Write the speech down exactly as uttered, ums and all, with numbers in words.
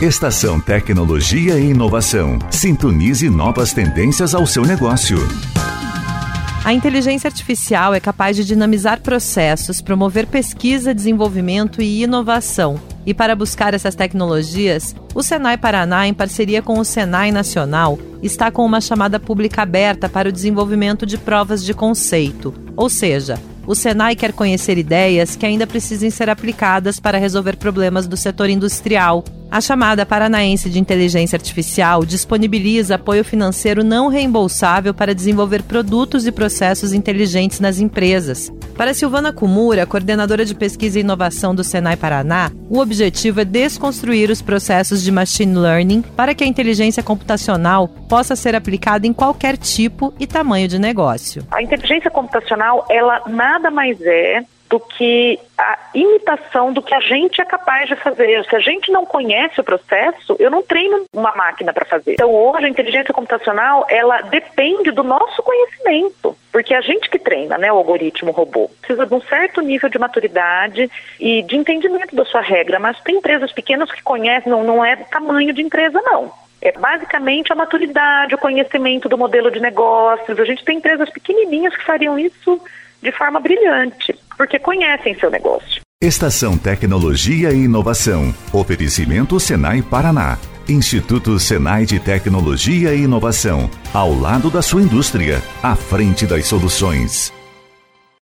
Estação Tecnologia e Inovação. Sintonize novas tendências ao seu negócio. A inteligência artificial é capaz de dinamizar processos, promover pesquisa, desenvolvimento e inovação. E para buscar essas tecnologias, o Senai Paraná, em parceria com o Senai Nacional, está com uma chamada pública aberta para o desenvolvimento de provas de conceito. Ou seja, o Senai quer conhecer ideias que ainda precisem ser aplicadas para resolver problemas do setor industrial. A chamada Paranaense de Inteligência Artificial disponibiliza apoio financeiro não reembolsável para desenvolver produtos e processos inteligentes nas empresas. Para Silvana Kumura, coordenadora de pesquisa e inovação do Senai Paraná, o objetivo é desconstruir os processos de machine learning para que a inteligência computacional possa ser aplicada em qualquer tipo e tamanho de negócio. A inteligência computacional, ela nada mais é do que a imitação do que a gente é capaz de fazer. Se a gente não conhece o processo, eu não treino uma máquina para fazer. Então, hoje, a inteligência computacional, ela depende do nosso conhecimento, porque é a gente que treina, né, o algoritmo, o robô. Precisa de um certo nível de maturidade e de entendimento da sua regra, mas tem empresas pequenas que conhecem, não, não é tamanho de empresa, não. É basicamente a maturidade, o conhecimento do modelo de negócios. A gente tem empresas pequenininhas que fariam isso de forma brilhante, porque conhecem seu negócio. Estação Tecnologia e Inovação. Oferecimento Senai Paraná. Instituto Senai de Tecnologia e Inovação. Ao lado da sua indústria, à frente das soluções.